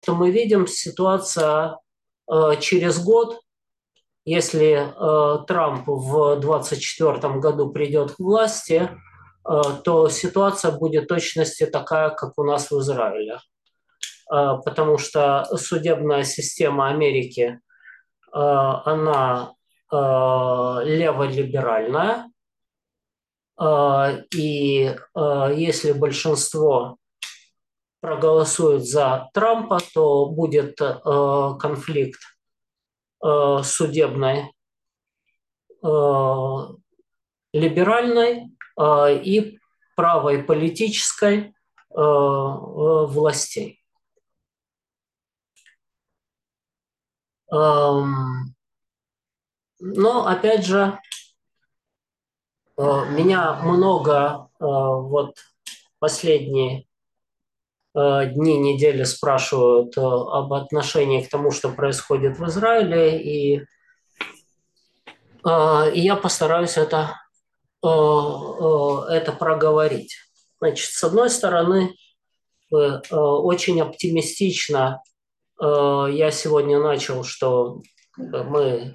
что мы видим, ситуация через год, если Трамп в 2024 году придет к власти, то ситуация будет в точности такая, как у нас в Израиле. Потому что судебная система Америки, она леволиберальная, и если большинство проголосует за Трампа, то будет конфликт судебной, либеральной и правой политической властей. Но, опять же, меня много вот последние дни, недели спрашивают об отношении к тому, что происходит в Израиле, и я постараюсь это проговорить. Значит, с одной стороны, очень оптимистично я сегодня начал, что мы,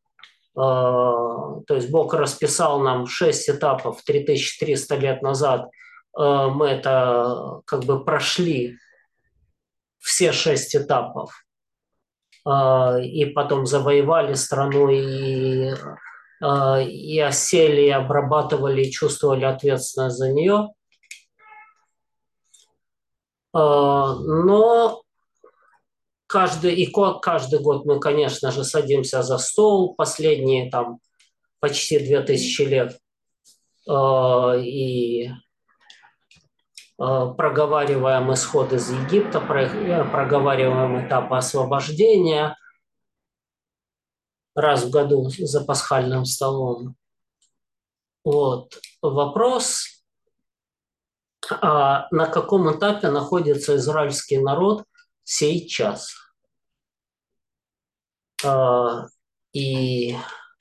то есть Бог расписал нам 6 этапов 3300 лет назад, мы это как бы прошли все 6 этапов, и потом завоевали страну, и осели, и обрабатывали, и чувствовали ответственность за нее. Но каждый год мы, конечно же, садимся за стол последние там почти 2000 лет и проговариваем исход из Египта, проговариваем этапы освобождения раз в году за пасхальным столом. Вот. Вопрос, на каком этапе находится израильский народ сейчас? И,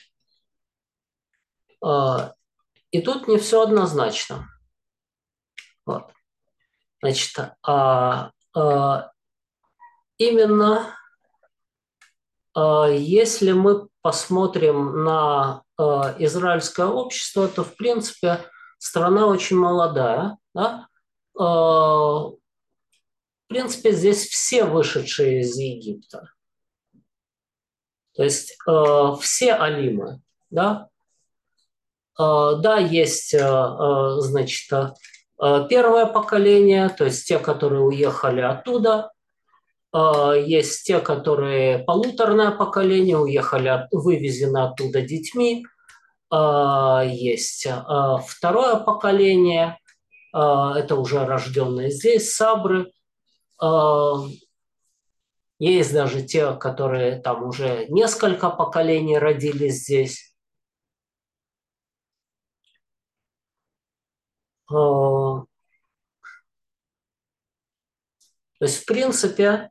и тут не все однозначно. Вот. Значит, именно если мы посмотрим на израильское общество, то, в принципе, страна очень молодая. Да? В принципе, здесь все вышедшие из Египта. То есть все алимы. Да, да, есть, значит, первое поколение, то есть те, которые уехали оттуда. Есть те, которые полуторное поколение, вывезены оттуда детьми. Есть второе поколение, это уже рожденные здесь, сабры. Есть даже те, которые там уже несколько поколений родились здесь. То есть, в принципе,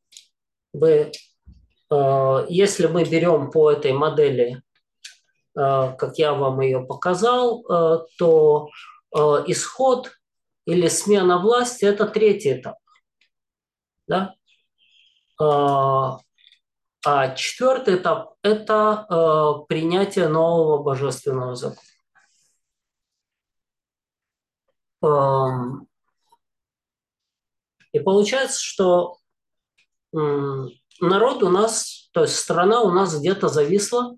если мы берем по этой модели, как я вам ее показал, то исход или смена власти – это третий этап. Да? А четвертый этап – это принятие нового божественного закона. И получается, что народ у нас, то есть страна у нас где-то зависла,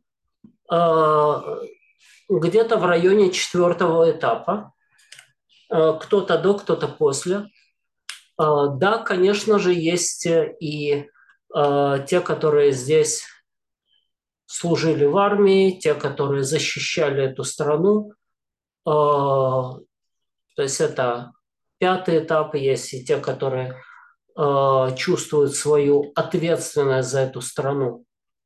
где-то в районе четвертого этапа. Кто-то до, кто-то после. Да, конечно же, есть и те, которые здесь служили в армии, те, которые защищали эту страну. То есть это пятый этап, есть и те, которые чувствуют свою ответственность за эту страну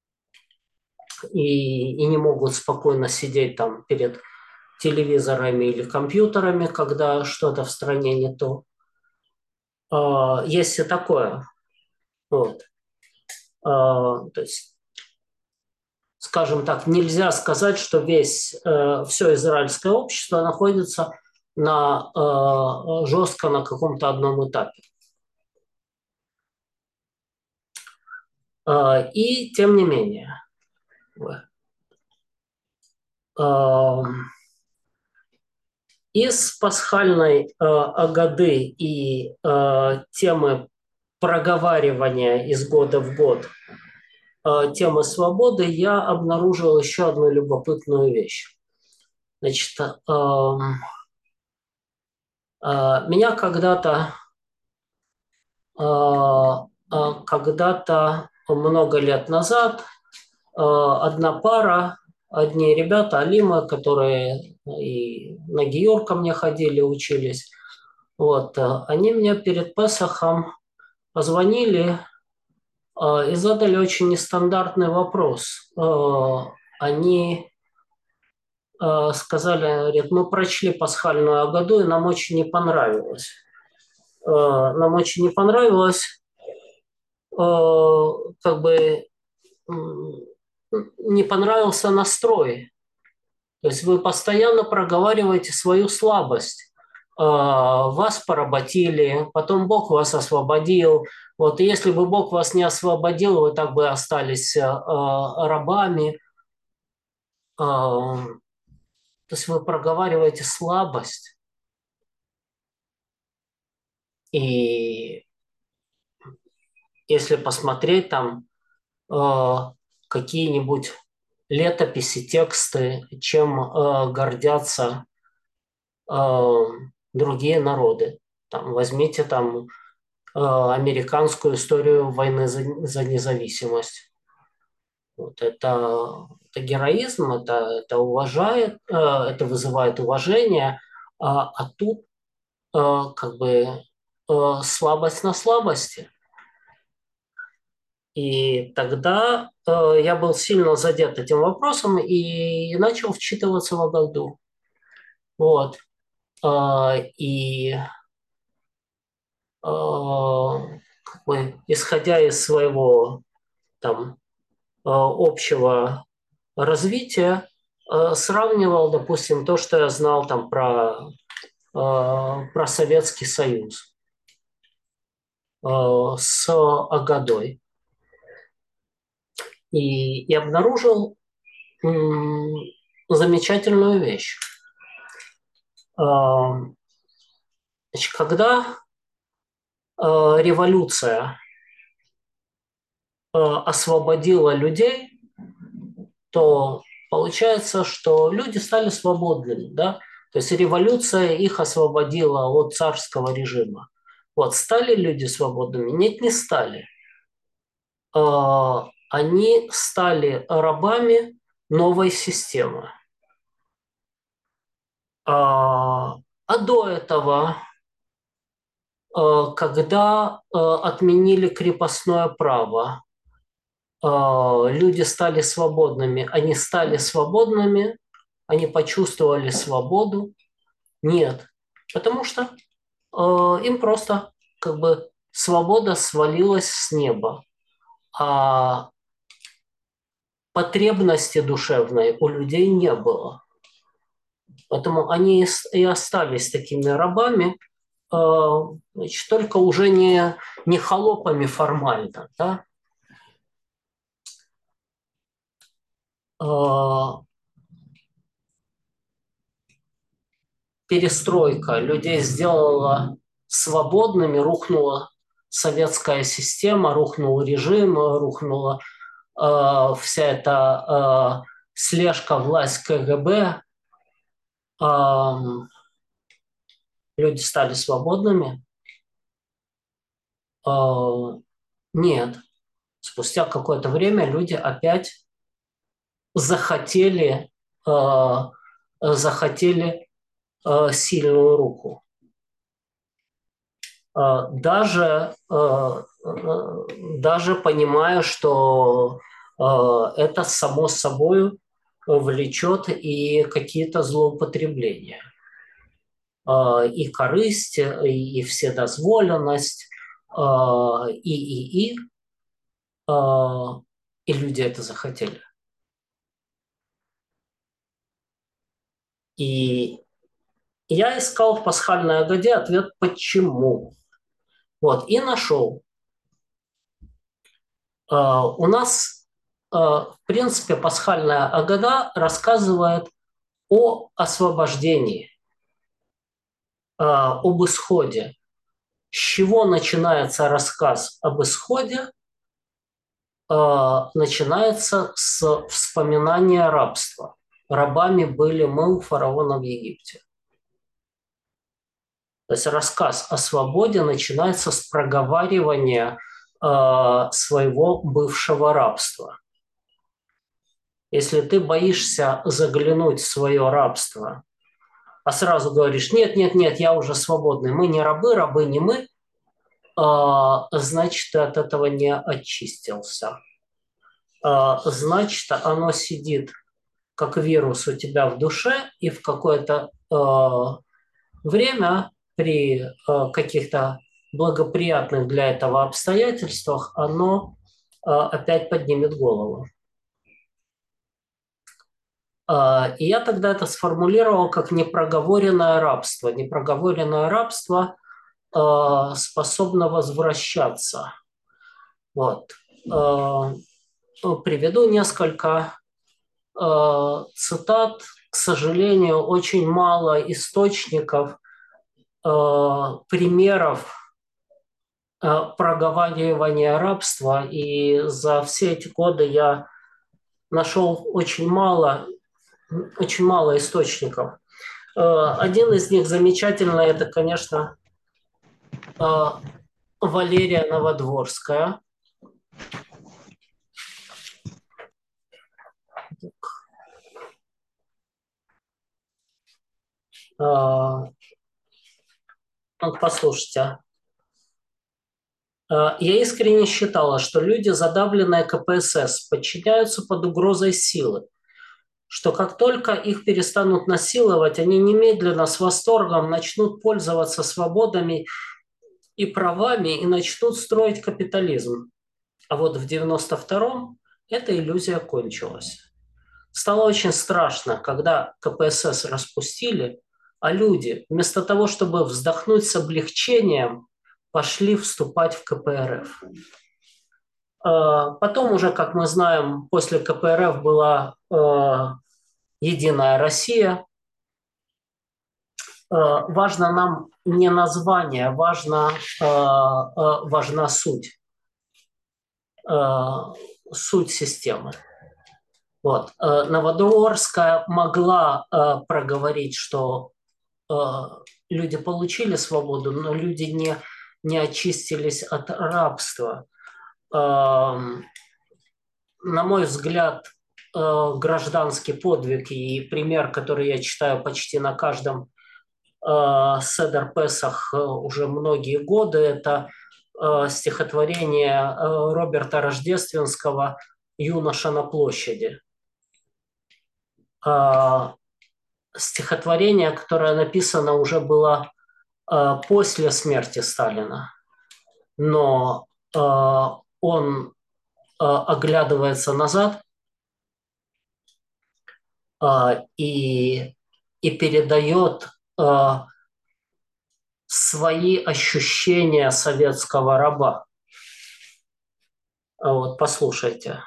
и не могут спокойно сидеть там перед телевизорами или компьютерами, когда что-то в стране не то. Есть и такое. Вот. То есть, скажем так, нельзя сказать, что все израильское общество находится жестко на каком-то одном этапе. И тем не менее, э, из пасхальной Агады и темы проговаривания из года в год темы свободы я обнаружил еще одну любопытную вещь. Значит, меня когда-то много лет назад одна пара, одни ребята, Алима, которые и на Гиюр ко мне ходили, учились, вот, они мне перед Песахом позвонили и задали очень нестандартный вопрос. Они сказали, говорят, мы прочли пасхальную Агаду, и нам очень не понравилось. Нам очень не понравилось, как бы не понравился настрой. То есть вы постоянно проговариваете свою слабость. Вас поработили, потом Бог вас освободил. Вот и если бы Бог вас не освободил, вы так бы остались рабами. То есть вы проговариваете слабость. И если посмотреть там какие-нибудь летописи, тексты, чем гордятся другие народы. Там, возьмите там американскую историю войны за независимость. Вот это героизм, это уважает, это вызывает уважение, а тут как бы слабость на слабости. И тогда я был сильно задет этим вопросом и начал вчитываться в Агалду. Вот. И как бы, исходя из своего там общего развития, сравнивал, допустим, то, что я знал там про Советский Союз с Агадой. И обнаружил замечательную вещь. Значит, когда революция освободила людей, то получается, что люди стали свободными, да? То есть революция их освободила от царского режима. Вот стали люди свободными? Нет, не стали. Они стали рабами новой системы. А до этого, когда отменили крепостное право, люди стали свободными. Они стали свободными, они почувствовали свободу. Нет, потому что им просто как бы свобода свалилась с неба, а потребности душевной у людей не было. Поэтому они и остались такими рабами, значит, только уже не холопами формально. Да? Перестройка людей сделала свободными, рухнула советская система, рухнул режим, рухнула вся эта слежка, власть КГБ, люди стали свободными. Нет. Спустя какое-то время люди опять захотели, захотели сильную руку. Даже понимая, что это само собой влечет и какие-то злоупотребления. И корысть, и вседозволенность, и, и люди это захотели. И я искал в пасхальной Агаде ответ «почему?». Вот, и нашел. У нас, в принципе, пасхальная Агада рассказывает о освобождении, об исходе. С чего начинается рассказ об исходе? Начинается с вспоминания рабства. Рабами были мы у фараона в Египте. То есть рассказ о свободе начинается с проговаривания своего бывшего рабства. Если ты боишься заглянуть в свое рабство, а сразу говоришь, нет, нет, нет, я уже свободный, мы не рабы, рабы не мы, значит, ты от этого не очистился. Значит, оно сидит как вирус у тебя в душе, и в какое-то время при каких-то благоприятных для этого обстоятельствах оно опять поднимет голову. И я тогда это сформулировал как непроговоренное рабство. Непроговоренное рабство способно возвращаться. Вот. Приведу несколько цитат. К сожалению, очень мало источников, примеров проговаривания рабства. И за все эти годы я нашел очень мало источников. Один из них замечательный, это, конечно, Валерия Новодворская. Послушайте. Я искренне считала, что люди, задавленные КПСС, подчиняются под угрозой силы, что как только их перестанут насиловать, они немедленно с восторгом начнут пользоваться свободами и правами и начнут строить капитализм. А вот в 92-м эта иллюзия кончилась. Стало очень страшно, когда КПСС распустили, а люди, вместо того, чтобы вздохнуть с облегчением, пошли вступать в КПРФ. Потом уже, как мы знаем, после КПРФ была Единая Россия. Важно нам не название, важна суть. Суть системы. Вот. Новодворская могла проговорить, что люди получили свободу, но люди не очистились от рабства. На мой взгляд, гражданский подвиг и пример, который я читаю почти на каждом Седер Песах уже многие годы, это стихотворение Роберта Рождественского «Юноша на площади». Стихотворение, которое написано уже было после смерти Сталина, но он оглядывается назад и передает свои ощущения советского раба. Вот, послушайте.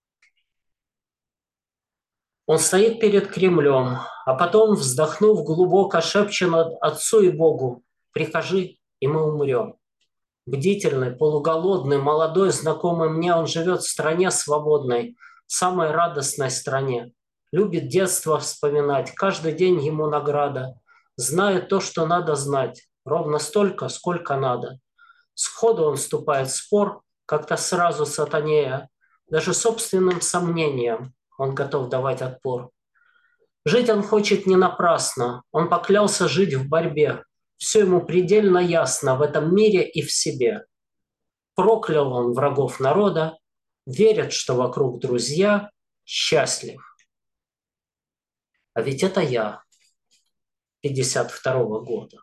Он стоит перед Кремлем, а потом, вздохнув, глубоко шепчет Отцу и Богу: «Прикажи, и мы умрем». Бдительный, полуголодный, молодой, знакомый мне, он живет в стране свободной, самой радостной стране. Любит детство вспоминать, каждый день ему награда. Знает то, что надо знать, ровно столько, сколько надо. Сходу он вступает в спор, как-то сразу сатанея. Даже собственным сомнениям он готов давать отпор. Жить он хочет не напрасно, он поклялся жить в борьбе. Все ему предельно ясно в этом мире и в себе. Проклял он врагов народа, верит, что вокруг друзья, счастлив. А ведь это я, 52-го года.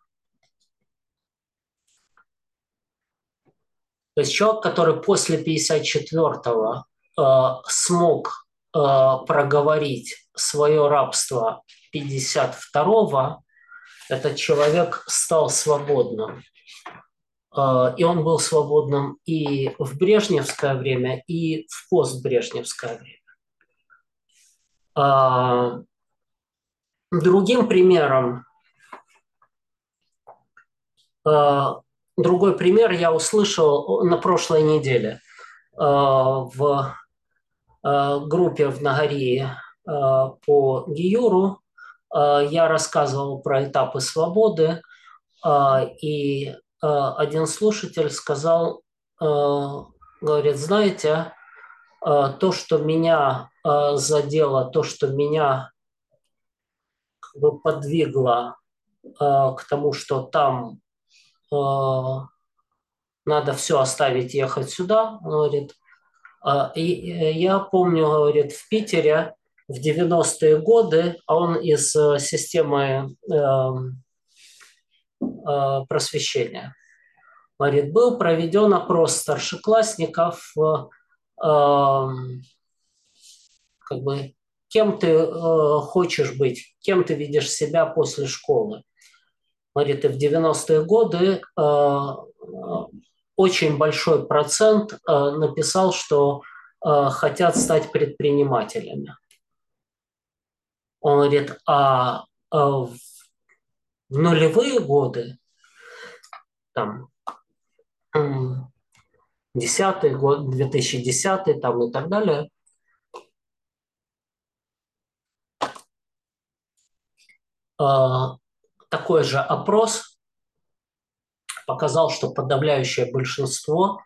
То есть человек, который после 54-го смог проговорить свое рабство 52-го, этот человек стал свободным. И он был свободным и в брежневское время, и в постбрежневское время. Другим примером, другой пример я услышал на прошлой неделе в группе в Нагории по Гиюру. Я рассказывал про этапы свободы, и один слушатель сказал, говорит, знаете, то, что меня задело, то, что меня как бы подвигло к тому, что там надо все оставить, ехать сюда, он говорит. Я помню, говорит, в Питере в 90-е годы, а он из системы просвещения, говорит, был проведен опрос старшеклассников, как бы, кем ты хочешь быть, кем ты видишь себя после школы. Говорит, и в 90-е годы очень большой процент написал, что хотят стать предпринимателями. Он говорит, в нулевые годы, там, 10-й год, 2010 там и так далее, такой же опрос показал, что подавляющее большинство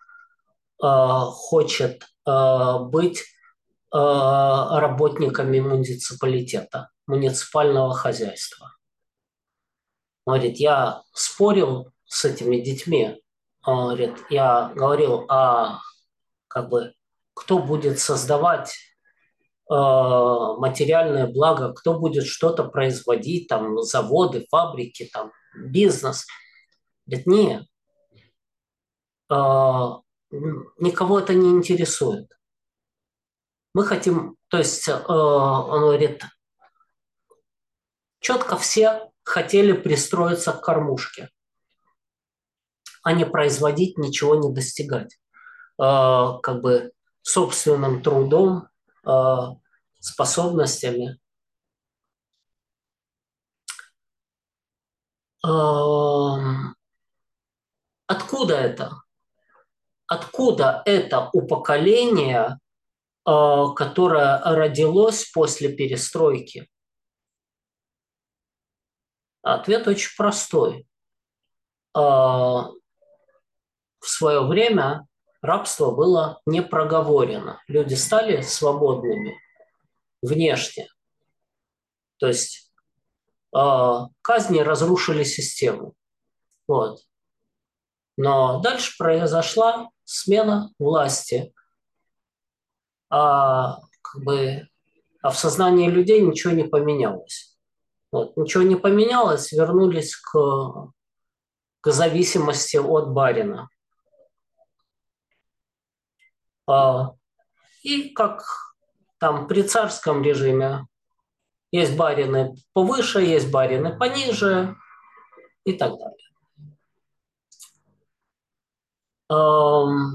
хочет быть работниками муниципалитета, муниципального хозяйства. Он говорит, я спорил с этими детьми, он говорит, я говорил, как бы, кто будет создавать материальное благо, кто будет что-то производить, там, заводы, фабрики, там, бизнес. Говорит, нет, никого это не интересует. Мы хотим, то есть, он говорит, четко все хотели пристроиться к кормушке, а не производить, ничего не достигать. Как бы собственным трудом, способностями. Откуда это? Откуда это у поколения, которое родилось после перестройки? Ответ очень простой. В свое время рабство было не проговорено. Люди стали свободными внешне. То есть казни разрушили систему. Вот. Но дальше произошла смена власти. Как бы, в сознании людей ничего не поменялось. Вот. Ничего не поменялось, вернулись к зависимости от барина. И как там при царском режиме есть барины повыше, есть барины пониже и так далее.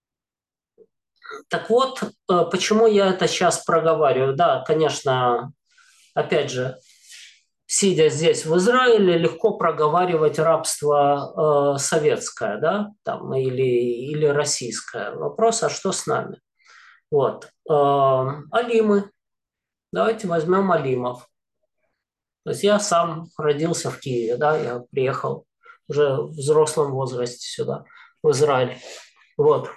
Так вот, почему я это сейчас проговариваю? Да, конечно, опять же, сидя здесь в Израиле, легко проговаривать рабство советское, да, там, или российское. Вопрос, а что с нами? Вот. Алимы. Давайте возьмем алимов. То есть я сам родился в Киеве, да, я приехал уже в взрослом возрасте сюда, в Израиль. Вот.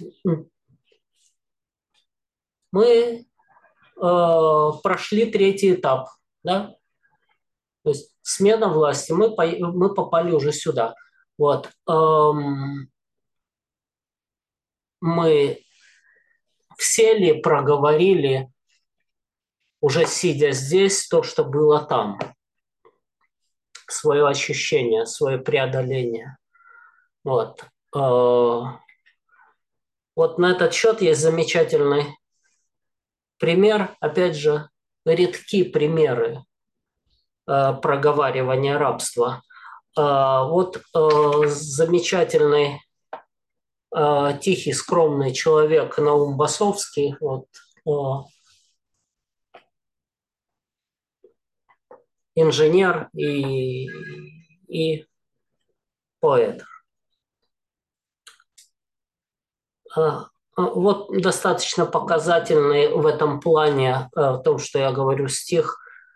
Мы прошли третий этап, да, то есть смена власти, мы попали уже сюда. Вот. Мы все ли проговорили, уже сидя здесь, то, что было там, свое ощущение, свое преодоление. Вот. Вот на этот счет есть замечательный пример, опять же, редки примеры проговаривания рабства. Вот замечательный, тихий, скромный человек Наум Басовский, вот, инженер и поэт. Вот достаточно показательный в этом плане, в том, что я говорю, стих.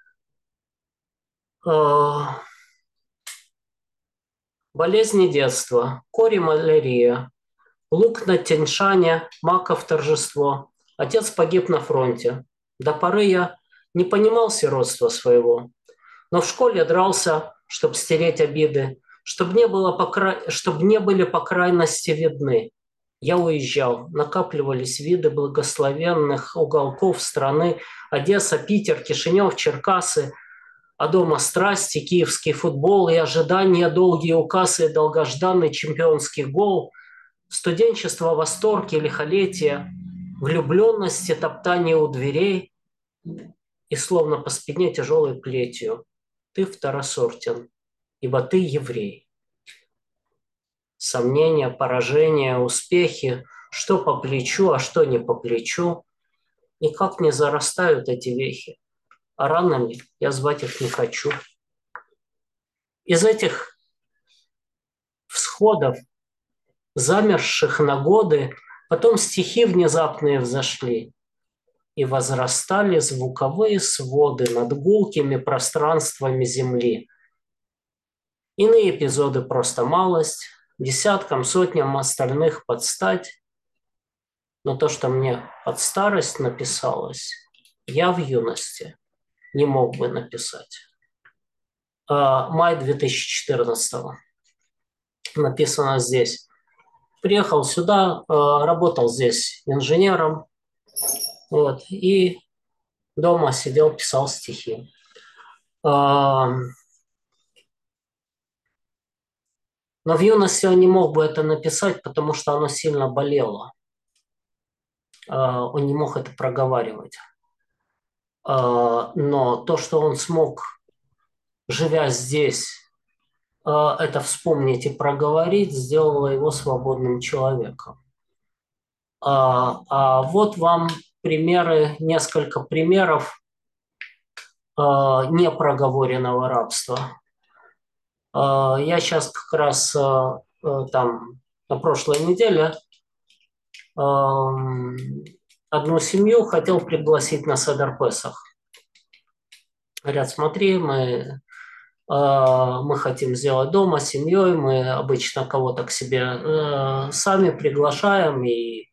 Болезни детства, кори малярия, лук на Тяньшане, маков торжество. Отец погиб на фронте. До поры я не понимал сиротства своего, но в школе дрался, чтоб стереть обиды, чтоб не были по крайности видны. Я уезжал, накапливались виды благословенных уголков страны: Одесса, Питер, Кишинев, Черкасы, а дома страсти, киевский футбол и ожидания долгие указы и долгожданный чемпионский гол, студенчество, восторг и лихолетие, влюбленности, топтание у дверей и словно по спине тяжелой плетью. Ты второсортен, ибо ты еврей. Сомнения, поражения, успехи, что по плечу, а что не по плечу, никак не зарастают эти вехи, а ранами я звать их не хочу. Из этих всходов, замерших на годы, потом стихи внезапные взошли, и возрастали звуковые своды над гулкими пространствами земли. Иные эпизоды просто малость, десяткам, сотням остальных подстать, но то, что мне под старость написалось, я в юности не мог бы написать. Май 2014 написано здесь. Приехал сюда, работал здесь инженером, вот, и дома сидел, писал стихи. Но в юности он не мог бы это написать, потому что оно сильно болело. Он не мог это проговаривать. Но то, что он смог, живя здесь, это вспомнить и проговорить, сделало его свободным человеком. Вот вам примеры, несколько примеров непроговоренного рабства. Я сейчас как раз там на прошлой неделе одну семью хотел пригласить на Седер Песах. Говорят, смотри, мы хотим сделать дома с семьей, мы обычно кого-то к себе сами приглашаем. И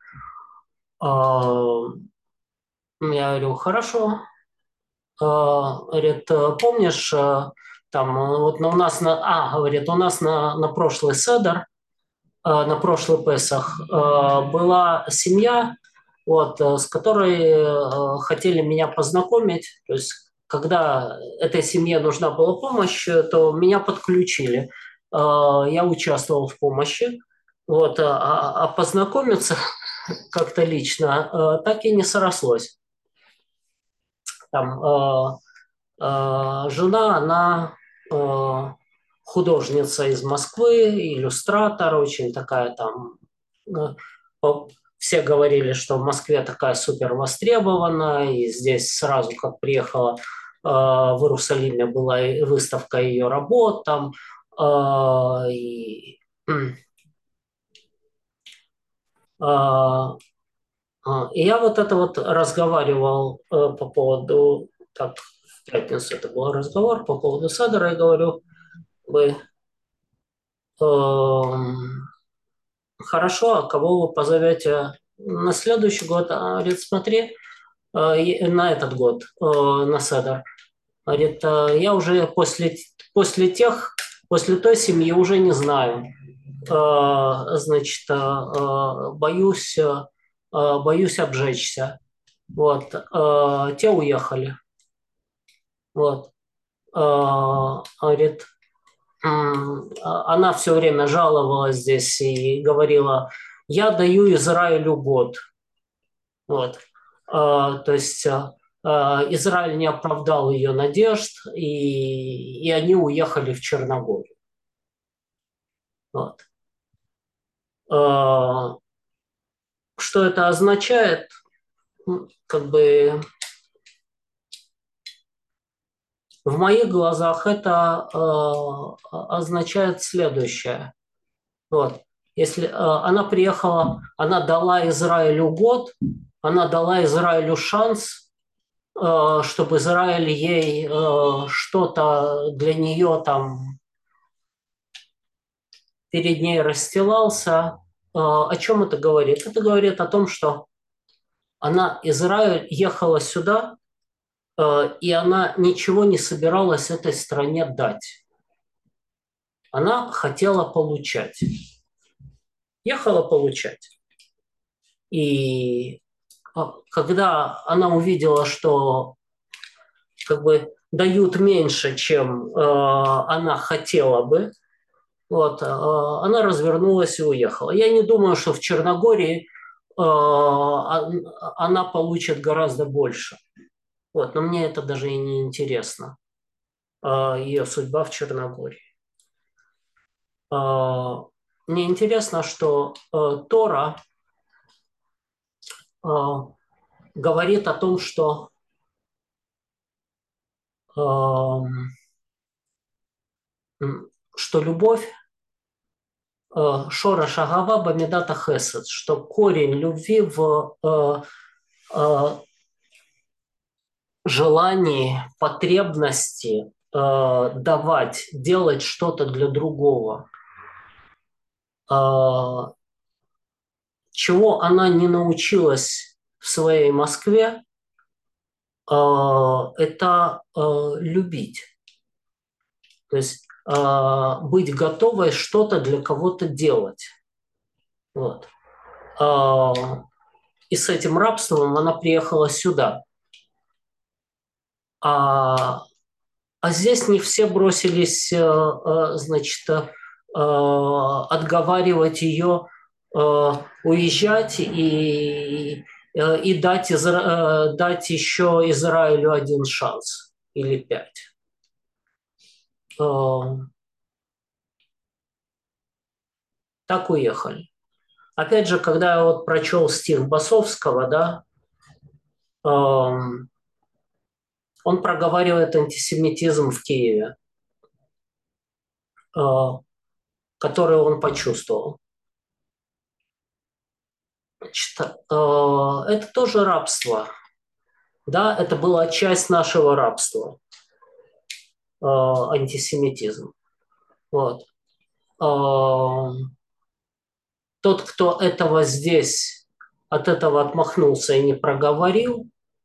я говорю, хорошо. Говорит, помнишь, там вот у нас говорит, у нас на прошлый Седер, на прошлый Песах была семья, вот, с которой хотели меня познакомить. То есть, когда этой семье нужна была помощь, то меня подключили. Я участвовал в помощи. Вот, а познакомиться как-то лично так и не срослось. Там жена, она художница из Москвы, иллюстратор, очень такая там. Все говорили, что в Москве такая супер востребованная, и здесь сразу, как приехала в Иерусалиме, была и выставка ее работ там. И, и я вот это вот разговаривал по поводу, так, в пятницу это был разговор по поводу Седера, и говорю, вы хорошо, а кого вы позовете на следующий год? Говорит, смотри, на этот год, на Седер. Говорит, я уже после той семьи уже не знаю. Значит, боюсь обжечься. Вот, те уехали. Вот. Говорит, она все время жаловалась здесь и говорила, я даю Израилю год. Вот. То есть Израиль не оправдал ее надежд, и они уехали в Черногорию. Вот. А, Что это означает? Как бы в моих глазах это означает следующее. Вот. Если она приехала, она дала Израилю год, она дала Израилю шанс, чтобы Израиль ей что-то для нее там перед ней расстилался. О чем это говорит? Это говорит о том, что Израиль ехала сюда, и она ничего не собиралась этой стране дать. Она хотела получать. Ехала получать. И когда она увидела, что как бы дают меньше, чем она хотела бы, вот, она развернулась и уехала. Я не думаю, что в Черногории она получит гораздо больше. Вот, но мне это даже и не интересно, ее судьба в Черногории. Мне интересно, что Тора говорит о том, что любовь Шорош Агава Бамидата Хесед, что корень любви в желании, потребности давать, делать что-то для другого. Чего она не научилась в своей Москве, это любить. То есть быть готовой что-то для кого-то делать. Вот. И с этим рабством она приехала сюда. А здесь не все бросились, значит, отговаривать ее уезжать и дать еще Израилю один шанс или 5. Так уехали. Опять же, когда я вот прочел стих Басовского, да, он проговаривает антисемитизм в Киеве, который он почувствовал. Значит, это тоже рабство. Да, это была часть нашего рабства, антисемитизм. Вот. Тот, кто этого здесь, от этого отмахнулся и не проговорил,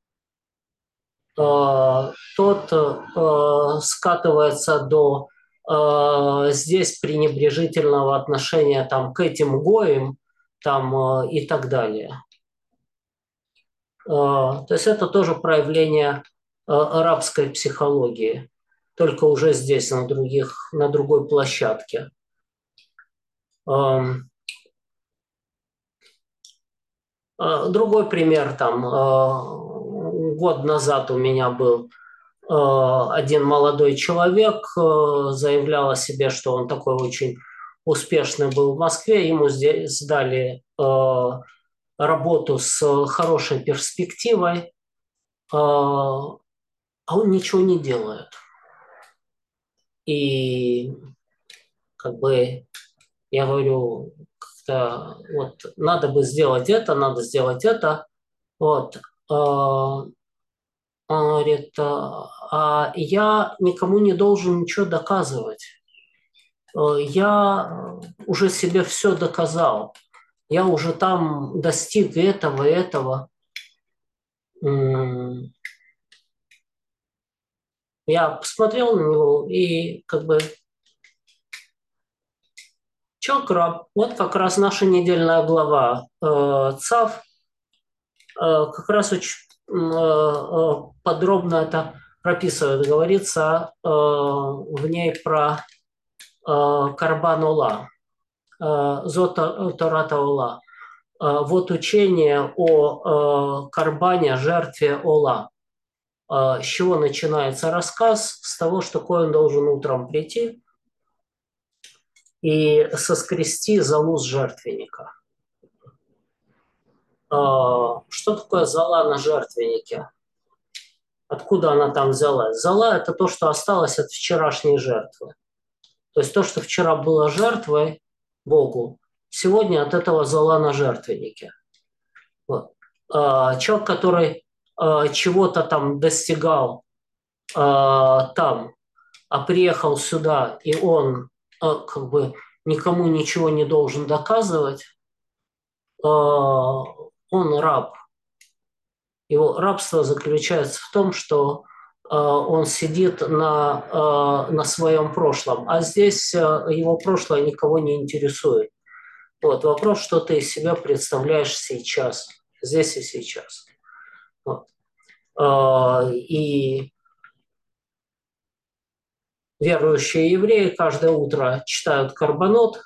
тот скатывается до здесь пренебрежительного отношения там, к этим гоям там, и так далее. То есть это тоже проявление арабской психологии, только уже здесь, на другой площадке. Другой пример, там, год назад у меня был один молодой человек, заявлял о себе, что он такой очень успешный был в Москве, ему здесь дали работу с хорошей перспективой, а он ничего не делает. И как бы я говорю, как-то вот надо бы сделать это, надо сделать это. Вот. Он говорит, я никому не должен ничего доказывать. Я уже себе все доказал. Я уже там достиг этого и этого. Я посмотрел на него и как бы чё, краб? Вот как раз наша недельная глава ЦАВ как раз очень подробно это прописывает. Говорится в ней про Карбан Ола, Зота Тората Ола. Вот учение о Карбане, жертве Ола. С чего начинается рассказ? С того, что Коэн должен утром прийти и соскрести золу с жертвенника. Что такое зола на жертвеннике? Откуда она там взялась? Зола – это то, что осталось от вчерашней жертвы. То есть то, что вчера было жертвой Богу, сегодня от этого зола на жертвеннике. Вот. Человек, который чего-то там достигал там, а приехал сюда, и он как бы никому ничего не должен доказывать, он раб. Его рабство заключается в том, что он сидит на своем прошлом, а здесь его прошлое никого не интересует. Вот, вопрос, что ты из себя представляешь сейчас, здесь и сейчас. Вот. И верующие евреи каждое утро читают карбонот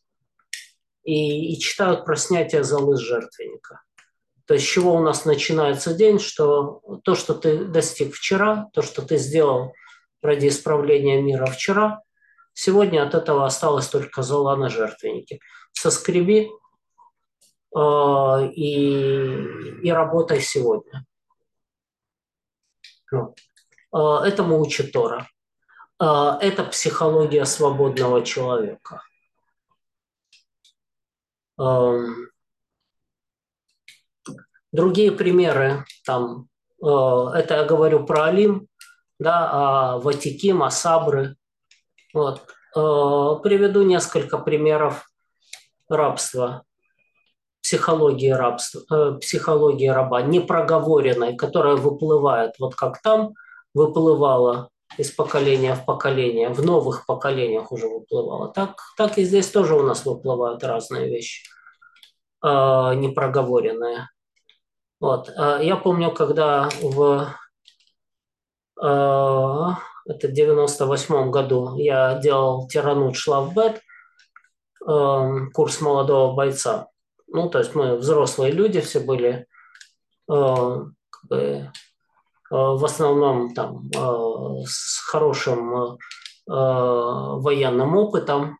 и читают про снятие золы с жертвенника. То есть с чего у нас начинается день, что то, что ты достиг вчера, то, что ты сделал ради исправления мира вчера, сегодня от этого осталось только зола на жертвеннике. Соскреби и работай сегодня. Этому учит Тора. Это психология свободного человека. Другие примеры, там, это я говорю про Алим, да, Ватиким, Асабры. Вот. Приведу несколько примеров рабства, психологии рабства, психологии раба, непроговоренной, которая выплывает, вот как там выплывала из поколения в поколение, в новых поколениях уже выплывала. Так и здесь тоже у нас выплывают разные вещи, непроговоренные. Вот. Я помню, когда это в 98 году я делал Тиранут Шлавбет, курс молодого бойца. Ну, то есть мы взрослые люди все были, как бы, в основном там с хорошим военным опытом.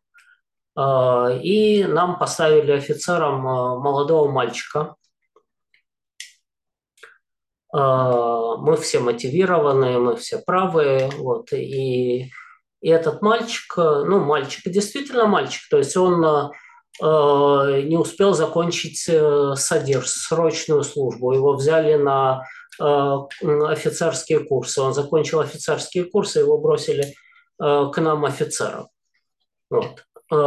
И нам поставили офицером молодого мальчика. Мы все мотивированные, мы все правые. Вот, и этот мальчик, ну, мальчик, действительно мальчик, то есть он не успел закончить садир, срочную службу. Его взяли на офицерские курсы. Он закончил офицерские курсы, его бросили к нам офицерам. Вот.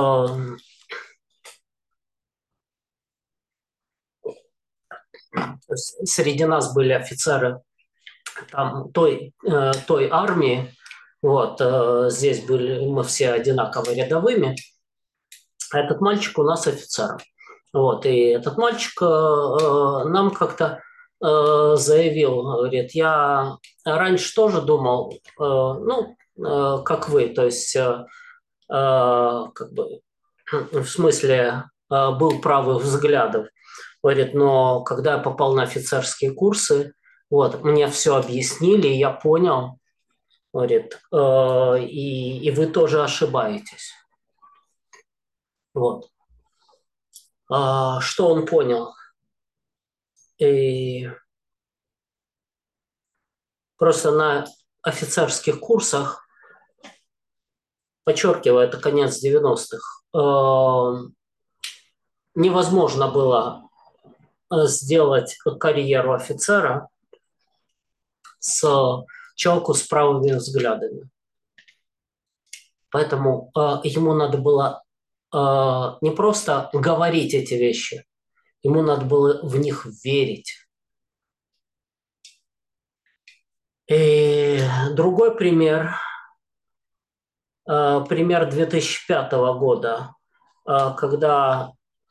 Среди нас были офицеры там, той армии. Вот, здесь были мы все одинаково рядовыми. А этот мальчик у нас офицером. Вот, и этот мальчик нам как-то заявил, говорит, я раньше тоже думал, как вы, то есть как бы, в смысле был правых взглядов. Говорит, но когда я попал на офицерские курсы, вот, мне все объяснили, и я понял, говорит, и вы тоже ошибаетесь. Вот. Что он понял? И просто на офицерских курсах, подчеркиваю, это конец 90-х, невозможно было сделать карьеру офицера с человеку с правыми взглядами. Поэтому ему надо было не просто говорить эти вещи, ему надо было в них верить. И другой пример, пример 2005 года, когда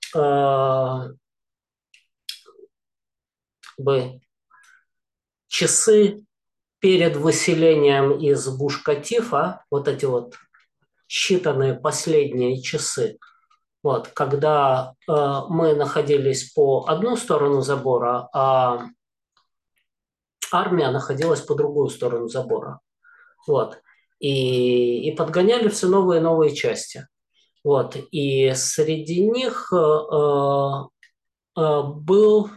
часы перед выселением из Буш-Катифа, вот эти вот считанные последние часы, вот, когда мы находились по одну сторону забора, а армия находилась по другую сторону забора. Вот. И подгоняли все новые и новые части. Вот. И среди них был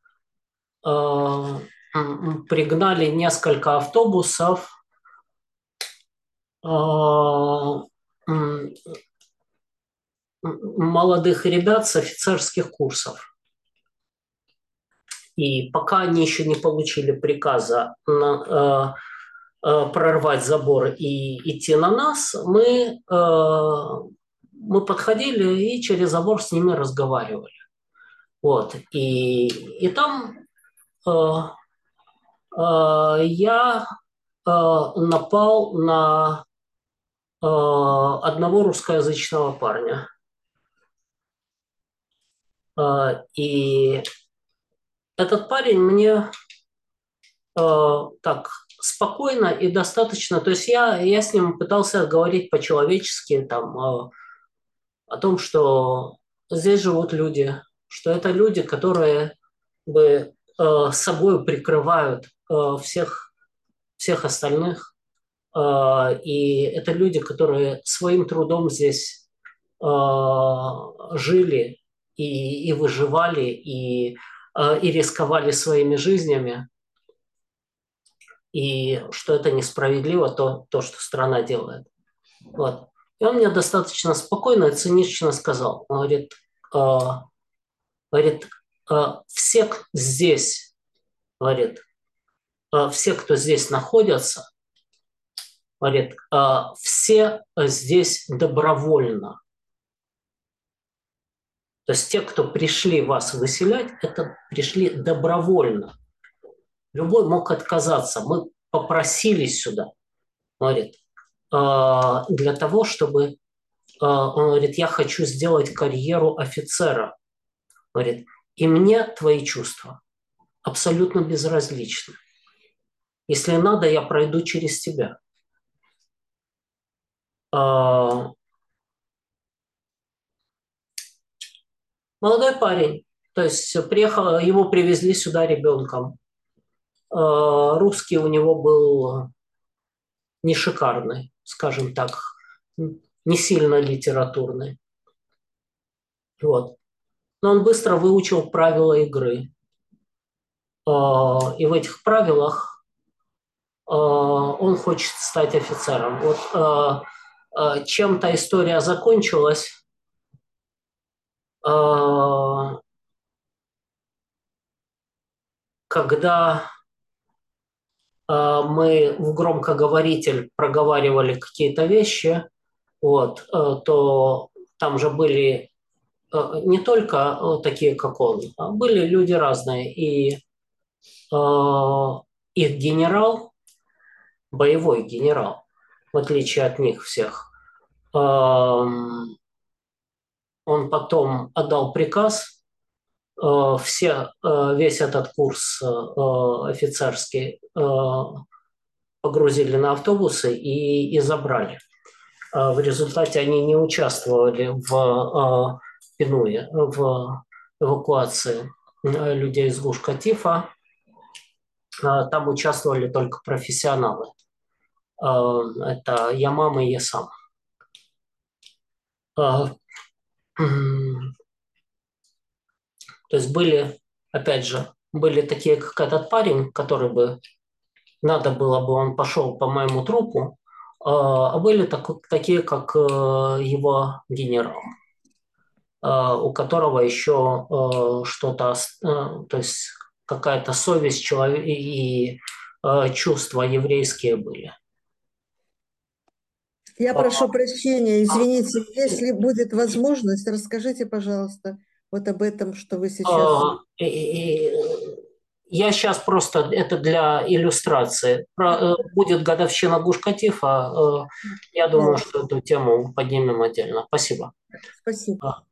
пригнали несколько автобусов м, молодых ребят с офицерских курсов. И пока они еще не получили приказа прорвать забор и идти на нас, мы подходили и через забор с ними разговаривали. Вот. И там э, я напал на одного русскоязычного парня. И этот парень мне так спокойно и достаточно, то есть я с ним пытался говорить по-человечески, там, о том, что здесь живут люди, что это люди, которые бы собой прикрывают всех остальных, и это люди, которые своим трудом здесь жили и выживали, и рисковали своими жизнями, и что это несправедливо, то, что страна делает. Вот. И он мне достаточно спокойно и цинично сказал, он э, говорит, все здесь, говорит, все, кто здесь находятся, говорит, все здесь добровольно. То есть те, кто пришли вас выселять, это пришли добровольно. Любой мог отказаться. Мы попросились сюда, говорит, для того, чтобы, он говорит, я хочу сделать карьеру офицера. Говорит, и мне твои чувства абсолютно безразличны. Если надо, я пройду через тебя. Молодой парень, то есть приехал, его привезли сюда ребенком. Русский у него был не шикарный, скажем так, не сильно литературный. Вот. Но он быстро выучил правила игры. И в этих правилах он хочет стать офицером. Вот чем-то история закончилась, когда мы в громкоговоритель проговаривали какие-то вещи, вот, то там же были не только такие, как он, а были люди разные. И их генерал, боевой генерал, в отличие от них всех, он потом отдал приказ, весь этот курс офицерский погрузили на автобусы и забрали. В результате они не участвовали в Пинуе, в эвакуации людей из Гуш-Катифа. Там участвовали только профессионалы. Это Ямам и Есам. То есть были, опять же, были такие, как этот парень, который бы, надо было бы, он пошел по моему трупу, а были такие, как его генерал, у которого еще что-то, то есть какая-то совесть и чувства еврейские были. Я прошу прощения, извините, если будет возможность, расскажите, пожалуйста, вот об этом, что вы сейчас... Я сейчас просто, это для иллюстрации. Будет годовщина Гуш-Катифа, я думаю, что эту тему поднимем отдельно. Спасибо. Спасибо.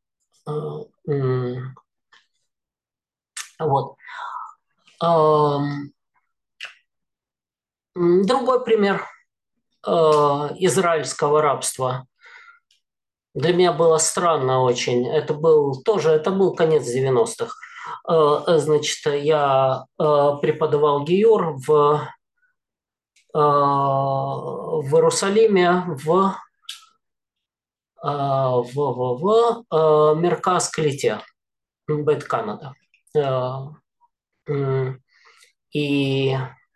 Вот. Другой пример израильского рабства. Для меня было странно очень. Это был конец 90-х. Значит, я преподавал гиюр в Иерусалиме в Мерказ Клите, Бэт Канада. И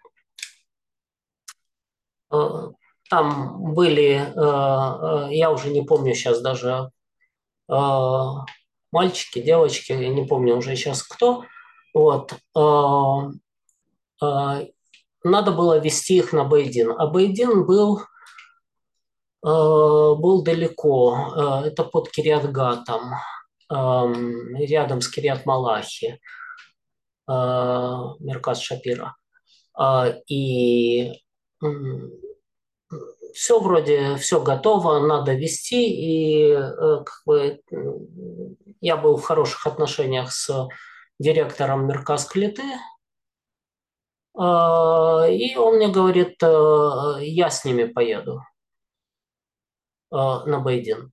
там были, я уже не помню сейчас даже, мальчики, девочки, я не помню уже сейчас кто. Вот. Надо было вести их на Бейдин. А Бейдин был далеко. Это под Кирьят-Гатом, рядом с Кирьят-Малахи, Мерказ Шапира. И все вроде, все готово, надо вести. И как бы, я был в хороших отношениях с директором Мерказ Клиты. И он мне говорит, я с ними поеду на Бейдин.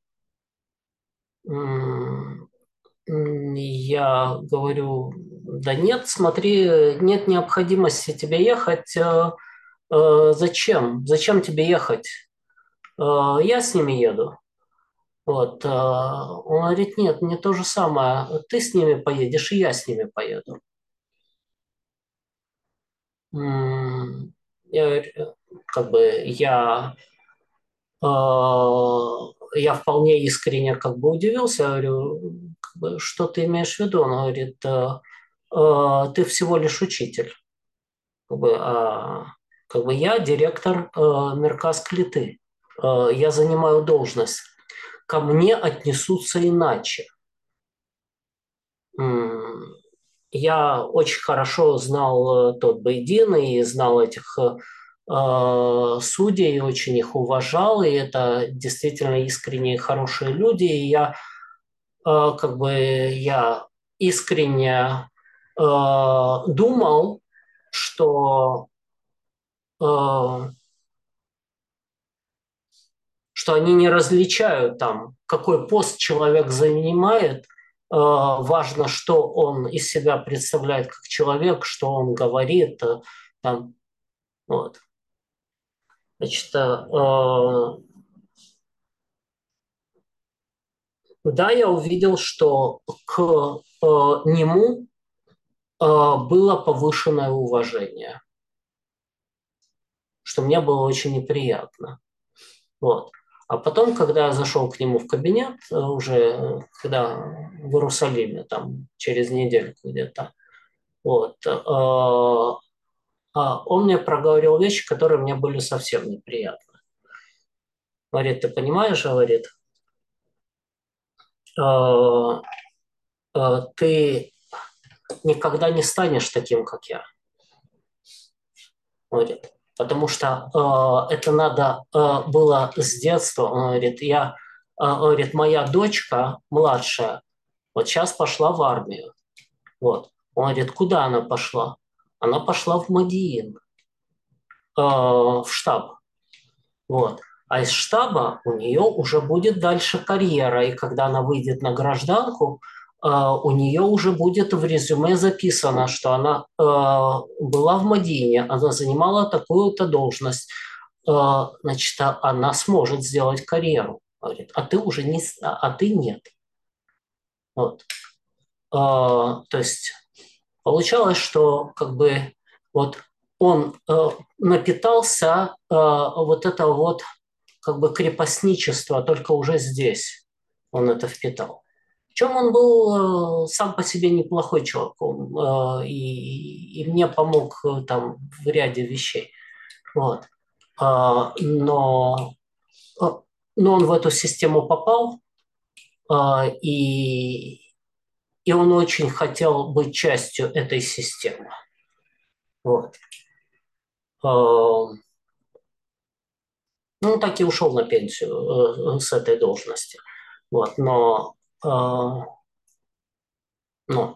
Я говорю, да нет, смотри, нет необходимости тебе ехать. Зачем? Зачем тебе ехать? Я с ними еду. Вот. Он говорит, нет, не то же самое. Ты с ними поедешь, и я с ними поеду. Я говорю, как бы э, я вполне искренне как бы удивился. Я говорю, как бы, что ты имеешь в виду? Он говорит, ты всего лишь учитель. Как бы я директор Мерказ Клиты. Я занимаю должность. Ко мне отнесутся иначе. Я очень хорошо знал тот Бейдин и знал этих судей, очень их уважал, и это действительно искренние хорошие люди. И как бы я искренне думал, что э, что они не различают там, какой пост человек занимает. Важно, что он из себя представляет как человек, что он говорит. Там, вот. Значит, да, я увидел, что к нему было повышенное уважение, что мне было очень неприятно. Вот. А потом, когда я зашел к нему в кабинет, уже когда в Иерусалиме, там, через недельку где-то, вот, он мне проговорил вещи, которые мне были совсем неприятны. Говорит, ты понимаешь, говорит, э, ты никогда не станешь таким, как я. Говорит, потому что это надо было с детства. Он говорит, говорит, моя дочка младшая, вот сейчас пошла в армию. Вот. Он говорит, куда она пошла? Она пошла в Мадиин, в штаб. Вот. А из штаба у нее уже будет дальше карьера. И когда она выйдет на гражданку, у нее уже будет в резюме записано, что она была в Мадине, она занимала такую-то должность. Значит, она сможет сделать карьеру. Говорит, а ты уже не, а ты нет. Вот. То есть получалось, что как бы вот он напитался вот это вот как бы крепостничество, только уже здесь он это впитал. Причем он был сам по себе неплохой человек, и мне помог там в ряде вещей. Вот. Но, э, но он в эту систему попал, и он очень хотел быть частью этой системы. Вот. Ну, так и ушел на пенсию с этой должности. Вот, но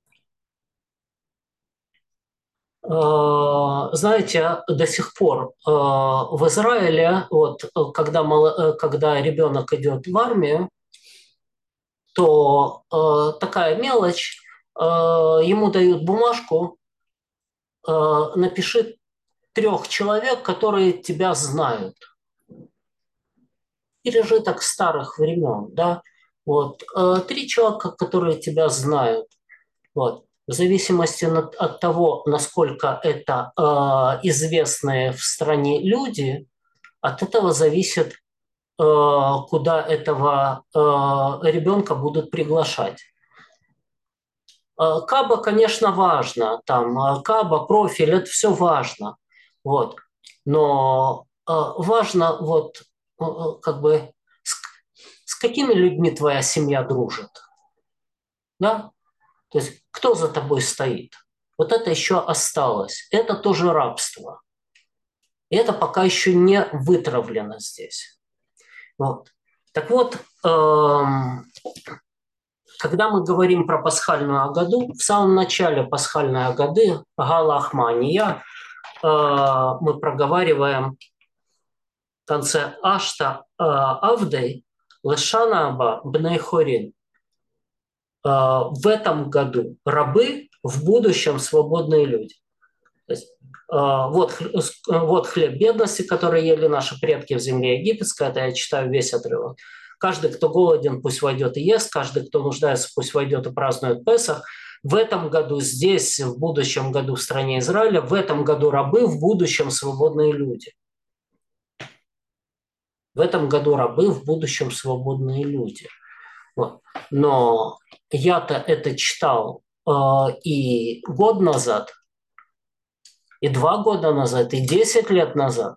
знаете, до сих пор в Израиле, вот, когда ребенок идет в армию, то такая мелочь, ему дают бумажку, напиши 3 человек, которые тебя знают. пережиток старых времен, да. Вот, три человека, которые тебя знают, вот. В зависимости от того, насколько это известные в стране люди, от этого зависит, куда этого ребенка будут приглашать. Каба, конечно, важно, там, каба, профиль, это все важно, вот. Но важно, вот, как бы, с, с какими людьми твоя семья дружит, да? То есть, кто за тобой стоит? Вот это еще осталось. Это тоже рабство. И это пока еще не вытравлено здесь. Вот. Так вот, когда мы говорим про пасхальную Агаду, в самом начале пасхальной Агады, Гала Ахмания, мы проговариваем в конце Ашта Авдей Лешана Аба Бней Хорин. В этом году рабы, в будущем свободные люди. То есть, вот хлеб бедности, который ели наши предки в земле египетской, это я читаю весь отрывок. Каждый, кто голоден, пусть войдет и ест, каждый, кто нуждается, пусть войдет и празднует Песах. В этом году здесь, в будущем году в стране Израиля, в этом году рабы, в будущем свободные люди. В этом году рабы, в будущем свободные люди. Вот. Но я-то это читал и год назад, и 2 года назад, и 10 лет назад.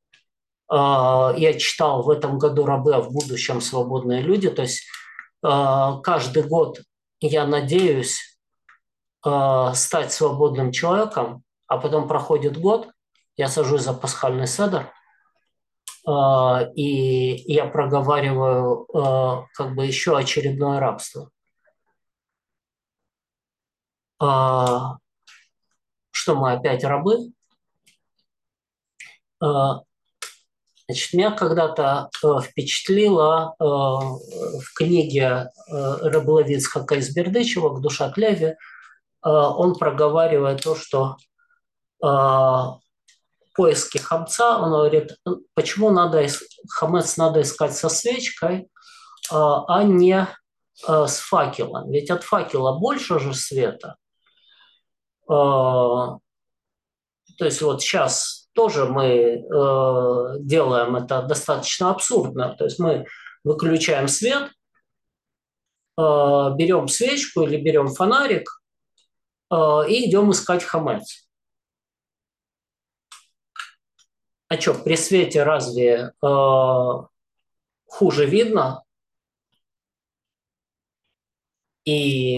Я читал в этом году «Рабы, а в будущем свободные люди». То есть каждый год я надеюсь стать свободным человеком, а потом проходит год, я сажусь за пасхальный седер, и я проговариваю как бы еще очередное рабство. Что мы опять рабы? Значит, меня когда-то впечатлило в книге Ребе Леви Ицхака из Бердычева «Кдушат Леви», он проговаривает то, что поиски хамца, он говорит, почему хамец надо искать со свечкой, а не с факелом. Ведь от факела больше же света. То есть вот сейчас тоже мы делаем это достаточно абсурдно. То есть мы выключаем свет, берем свечку или берем фонарик и идем искать хамец. А что, при свете разве хуже видно? И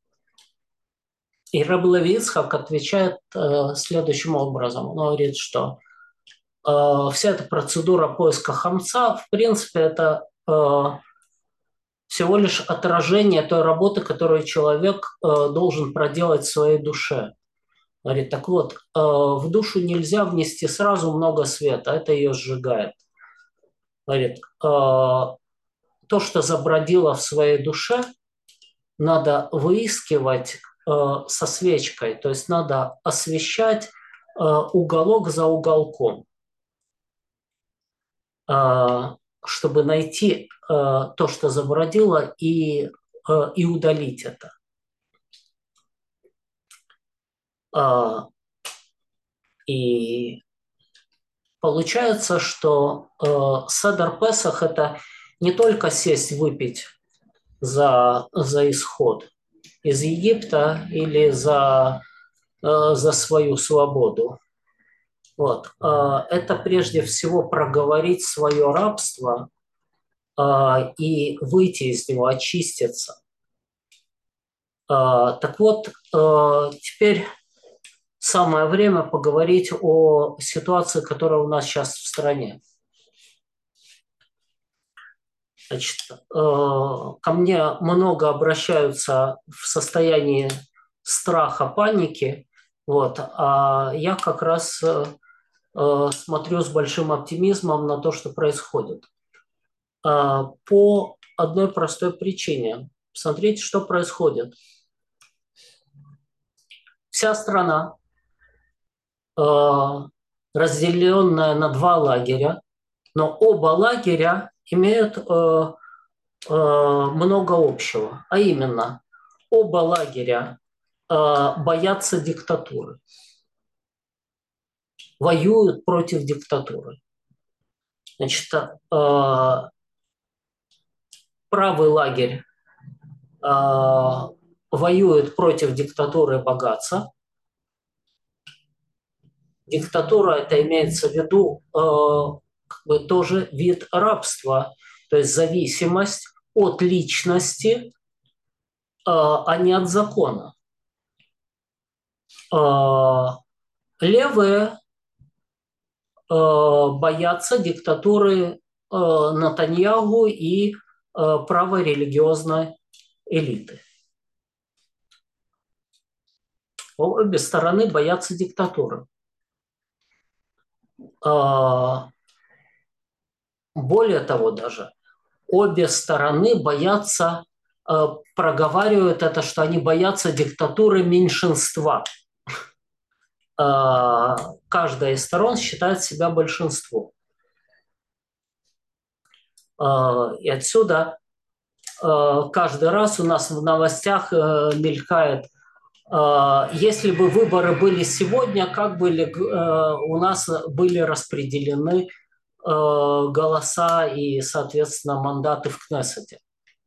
Ребе Леви Ицхак отвечает следующим образом. Он говорит, что вся эта процедура поиска хамца, в принципе, это всего лишь отражение той работы, которую человек должен проделать в своей душе. Говорит, так вот, в душу нельзя внести сразу много света, это ее сжигает. Говорит, то, что забродило в своей душе, надо выискивать со свечкой, то есть надо освещать уголок за уголком, чтобы найти то, что забродило, и удалить это. И получается, что Седер Песах – это не только сесть выпить за исход из Египта или за свою свободу. Вот. Это прежде всего проговорить свое рабство и выйти из него, очиститься. Так вот, теперь самое время поговорить о ситуации, которая у нас сейчас в стране. Значит, ко мне много обращаются в состоянии страха, паники, вот, а я как раз смотрю с большим оптимизмом на то, что происходит. По одной простой причине. Смотрите, что происходит. Вся страна, разделенная на два лагеря, но оба лагеря имеют много общего. А именно, оба лагеря боятся диктатуры, воюют против диктатуры. Значит, правый лагерь воюет против диктатуры богатства. Диктатура, это имеется в виду как бы тоже вид рабства, то есть зависимость от личности, а не от закона. Левые боятся диктатуры Натаньяху и правой религиозной элиты. Обе стороны боятся диктатуры. Более того, даже обе стороны боятся, проговаривают это, что они боятся диктатуры меньшинства. Каждая из сторон считает себя большинством. И отсюда каждый раз у нас в новостях мелькает, если бы выборы были сегодня, как бы у нас были распределены голоса и, соответственно, мандаты в Кнессете.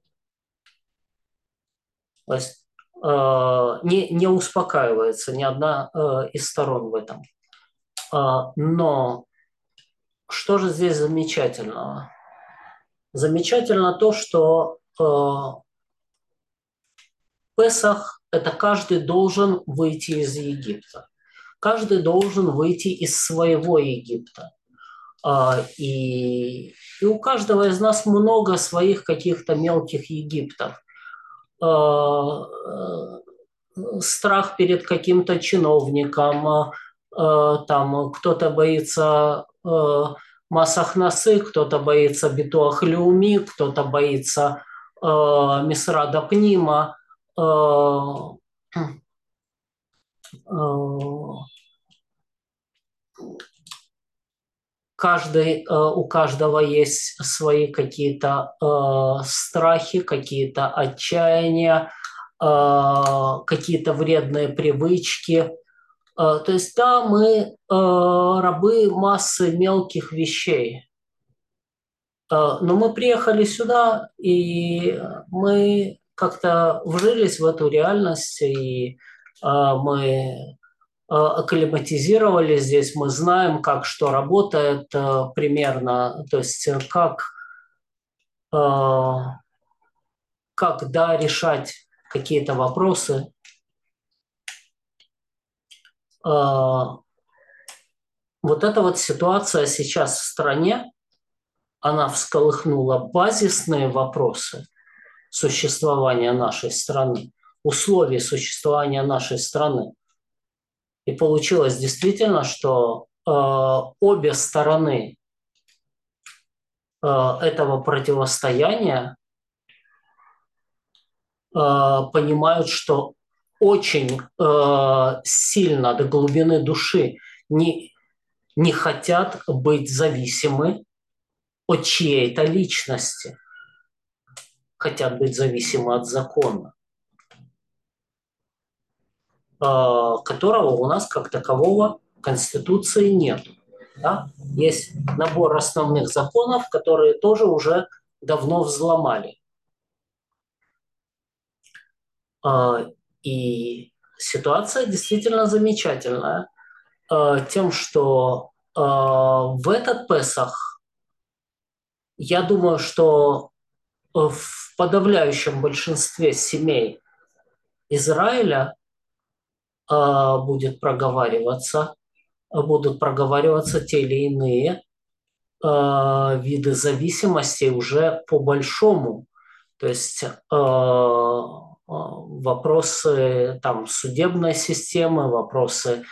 То есть не успокаивается ни одна из сторон в этом. Но что же здесь замечательного? Замечательно то, что Песах – это каждый должен выйти из Египта. Каждый должен выйти из своего Египта. И у каждого из нас много своих каких-то мелких Египтов. Страх перед каким-то чиновником, там кто-то боится Мас Ахнасы, кто-то боится Битуах Леуми, кто-то боится Мисрада Пнима. У каждого есть свои какие-то страхи, какие-то отчаяния, какие-то вредные привычки. То есть, да, мы рабы массы мелких вещей. Но мы приехали сюда, и мы как-то вжились в эту реальность, и мы акклиматизировали здесь, мы знаем, как что работает примерно, то есть как да, решать какие-то вопросы. Вот эта вот ситуация сейчас в стране, она всколыхнула базисные вопросы существования нашей страны, условий существования нашей страны. И получилось действительно, что обе стороны этого противостояния понимают, что очень сильно до глубины души не хотят быть зависимы от чьей-то личности, хотят быть зависимы от закона, которого у нас как такового в Конституции нет. Да? Есть набор основных законов, которые тоже уже давно взломали. И ситуация действительно замечательная тем, что в этот Песах, я думаю, что в подавляющем большинстве семей Израиля будут проговариваться те или иные виды зависимости уже по большому. То есть вопросы там, судебной системы, вопросы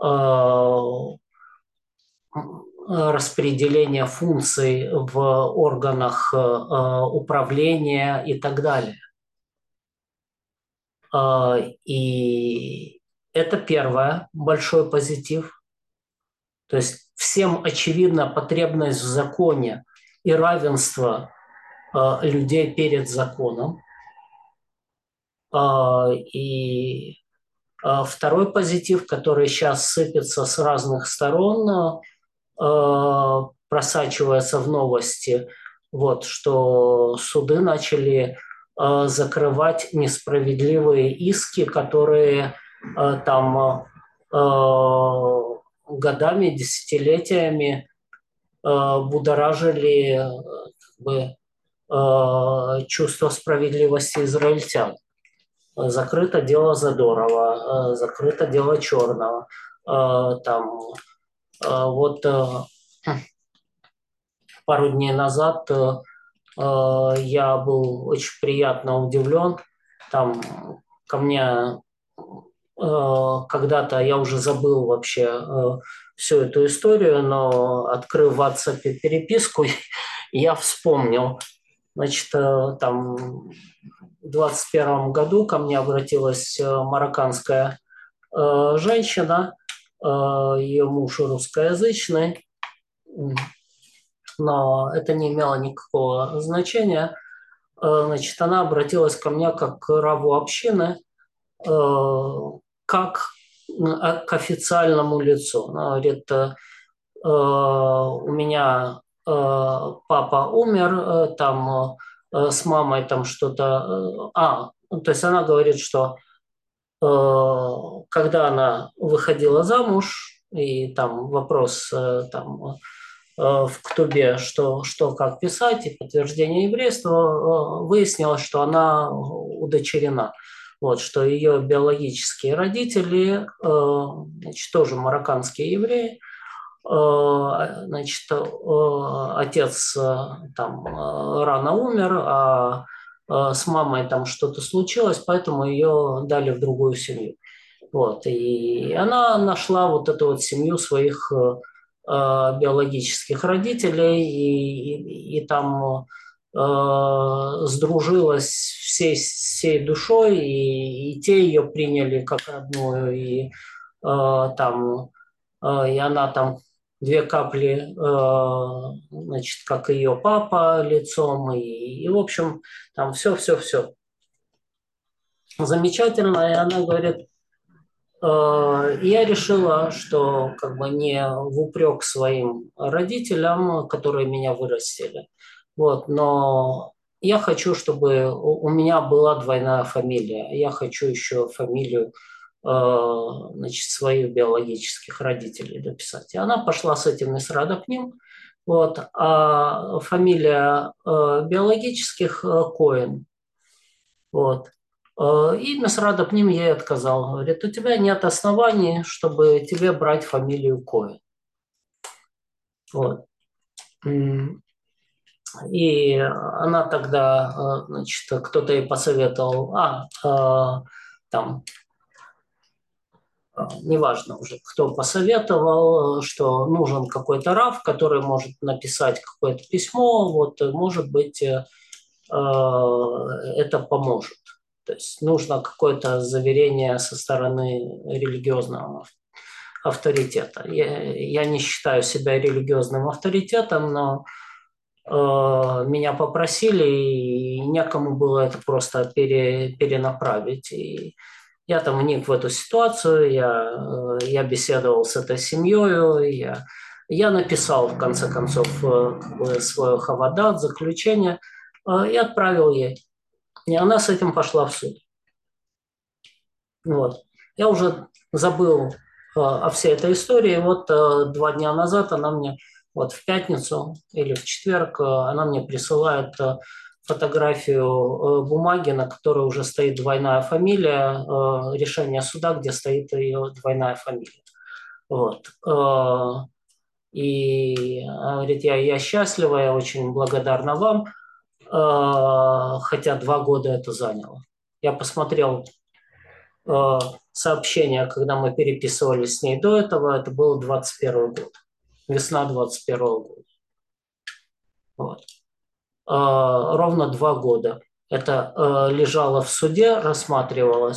распределения функций в органах управления и так далее. И это первое, большой позитив. То есть всем очевидна потребность в законе и равенство людей перед законом. И второй позитив, который сейчас сыпется с разных сторон, просачивается в новости, вот, что суды начали закрывать несправедливые иски, которые там годами, десятилетиями будоражили как бы, чувство справедливости израильтян. Закрыто дело Задорова, закрыто дело Черного. Там вот пару дней назад я был очень приятно удивлен. Там ко мне когда-то, я уже забыл вообще всю эту историю, но открыв в WhatsApp переписку, я вспомнил. Значит, там в 2021 году ко мне обратилась марокканская женщина, ее муж русскоязычный, но это не имело никакого значения. Значит, она обратилась ко мне как к равву общины, как к официальному лицу. Она говорит, у меня папа умер, там с мамой там что-то... то есть она говорит, что когда она выходила замуж, и там вопрос там, в ктубе, что как писать, и подтверждение еврейства, выяснилось, что она удочерена. Вот, что ее биологические родители, значит, тоже марокканские евреи, значит, отец там рано умер, а с мамой там что-то случилось, поэтому ее дали в другую семью. Вот, и она нашла вот эту вот семью своих биологических родителей и там сдружилась всей душой, и те ее приняли как родную, и там и она там 2 капли, значит, как ее папа лицом, и в общем, там все замечательно, и она говорит, я решила, что как бы не в упрек своим родителям, которые меня вырастили, вот, но я хочу, чтобы у меня была двойная фамилия. Я хочу еще фамилию, значит, своих биологических родителей дописать. И она пошла с этим Мисрада к ним, вот, а фамилия биологических Коэн, вот. И Месрада к ним ей отказал. Говорит, у тебя нет оснований, чтобы тебе брать фамилию Коэн. Вот. И она тогда, значит, кто-то ей посоветовал, там, неважно уже, кто посоветовал, что нужен какой-то рав, который может написать какое-то письмо, вот, может быть, это поможет. То есть нужно какое-то заверение со стороны религиозного авторитета. Я не считаю себя религиозным авторитетом, но меня попросили, и некому было это просто перенаправить. И я там вник в эту ситуацию, я беседовал с этой семьей, я написал, в конце концов, как бы свое хавадат, заключение, и отправил ей. И она с этим пошла в суд. Вот. Я уже забыл о всей этой истории. Вот 2 дня назад она мне, вот в пятницу или в четверг, она мне присылает фотографию бумаги, на которой уже стоит двойная фамилия, решение суда, где стоит ее двойная фамилия. Вот. И говорит, я счастлива, я очень благодарна вам, хотя 2 года это заняло. Я посмотрел сообщение, когда мы переписывались с ней до этого, это был 21 год, весна 21 года. Вот. Ровно 2 года. Это лежало в суде, рассматривалось.